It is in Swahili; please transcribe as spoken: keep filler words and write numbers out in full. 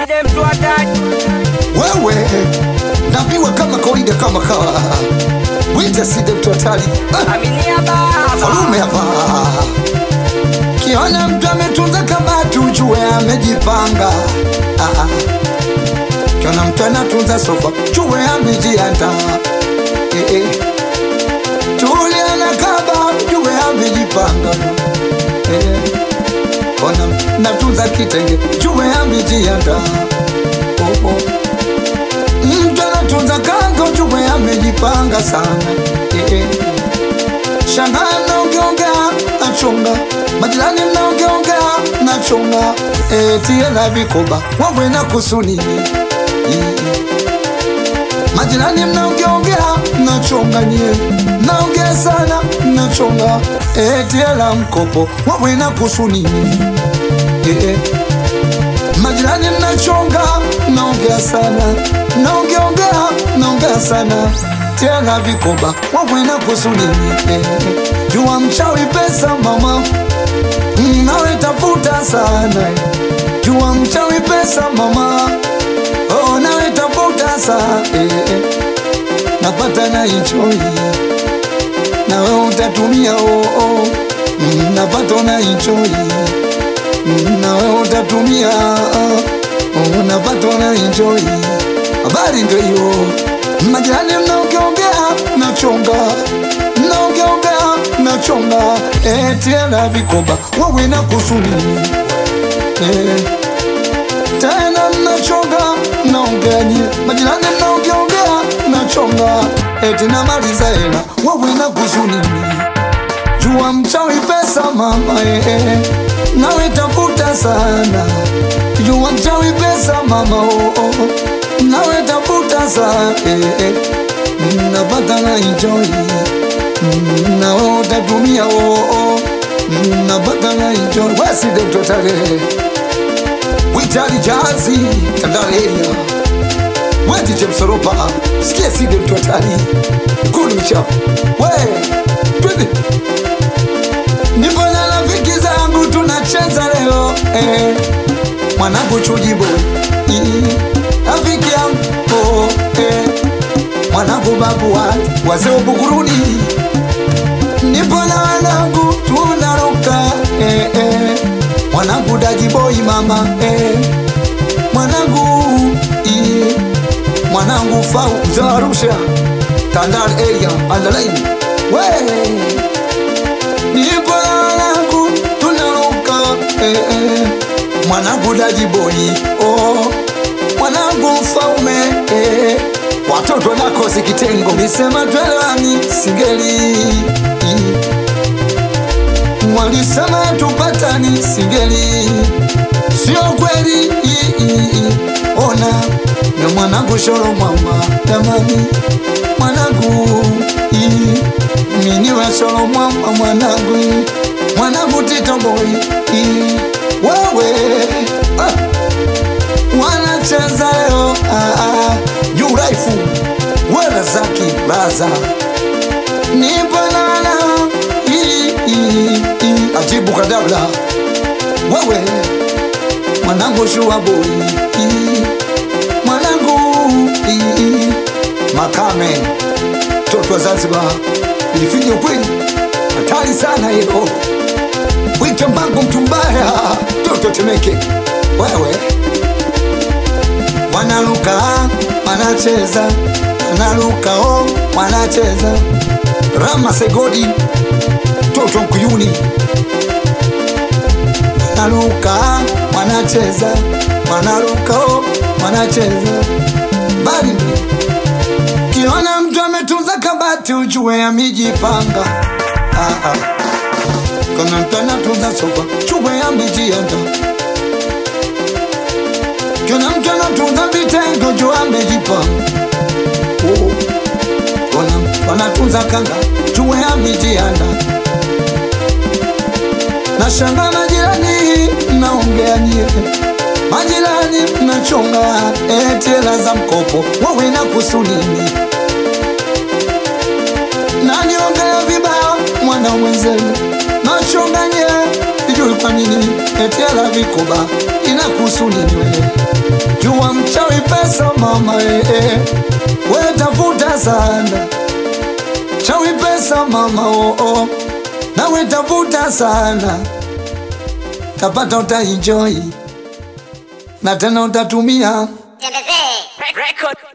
Side mtu hatari. Wewe naambiwa kama kawaida kama kawa Wita Side mtu hatari. Aminia baba Falume hapa. Kiona mtu ametunza kabati ujue amejipanga. ah, ah. Kiona mtu anatunza sofa ujue amejiandaa. eh, eh. Tulia na kaba ujue amejipanga. eh. Kona natunza kitenge ujue amejiandaa. oh, oh. Mtu anatunza kanga ujue amejipanga sana. eh, eh. Shangana mnaongeongea nachonga, majirani mnaongeongea nachonga. Etie na vikoba wawe na kusuni. Majirani mnaongeongea nachonga nye, naongea sana nachonga. Etie la mkopo wawe na kusuni. Majirani mnachonga naongea sana, naongeongea naongea sana. Tena vikoba wawe na kusudi. eh, Jua mchawi pesa mama, nawe tafuta sana. Jua mchawi pesa mama, oh nawe tafuta sana. eh, Napata na enjoy, nawe utatumia. oh, oh. Napata na enjoy, nawe utatumia. oh, Napata na enjoy. Habari ndio hiyo. Majirani mnaongeongea nachonga, mnaongeongea nachonga. Etie na vikoba wawe na kusudi. eh. Tena mnachonga mnaongea nye, majirani mnaongeongea nachonga. Eti na maliza hela wawe na kusudi. Jua mchawi pesa mama, eh. Nawe tafuta sana. Jua mchawi pesa mama, oh, oh. Nawe tafuta sana. eh, eh. Napata na enjoy, nawe utatumia. oh, oh. Napata na enjoy. Wewe Side mtu hatari. Witali jazi Tandale area. Wewe James Ropa. Sikia Side mtu hatari. Kulu mchafu. Wewe twende. Nipo na rafiki zangu tunacheza leo. eh. Mwanangu Chuji boy. Rafiki yangu eh. Mwanangu babu watu wazee Buguruni. Nipo na wanangu tunaruka. eh, eh. Mwanangu Daji boy mama. eh. Mwanangu eh. Mwanangu Fau za Arusha Tandale area underline. Wewe nipo na wanangu tunaruka. eh, eh. Mwanangu Daji boy. oh. Mwanangu Faume. eh. Watoto nakosi kitengo nisema twelewani singeli. Walisema tupatani singeli. Sio kweli. Ona na mwanangu Shoro mama tamani. Mwanangu mini wa Shoro mama. Mwanangu Mwanangu Tito boy. Wewe ah. Wanacheza leo. ah, ah. Yuraifu wala zaki baza. Nipo nana ajibu kadabla. Wewe mwanangu Shua boy. Mwanangu Makame toto wa Zanzibar. Ilifinya ukweli hatari sana hilo. Wito mbangu mtu mbaya toto Temeke. Wewe wanaluka wanacheza, wanaluka oh wanacheza. Rama Segodi toto Mkuyuni. Wanaluka wanacheza, wanaluka oh wanacheza. Bali kiona mtu ametunza kabati ujue amejipanga. ah, ah. Kuna mtu anatunza sofa ujue amejiandaa. Kuna mtu anatunza vitengo ujue amejipanga. oh. Kuna wanatunza kanga ujue amejiandaa. Na shanga majirani naongea nye, majirani mnachonga. Eti hela za mkopo wawe na kusudi. Nani ongea vibaya mwana mwenzenu nachonga nye. sijui kwa nini etela vikoba inakuhusu nini wewe? Jua mchawi pesa mama eh, eh. We tafuta sana chawi pesa mama oh, oh. Na we tafuta sana tapata utaenjoy na tena utatumia Record.